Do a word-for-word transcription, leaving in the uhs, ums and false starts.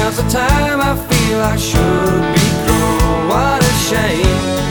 Now's the time I feel I should be grown. What a shame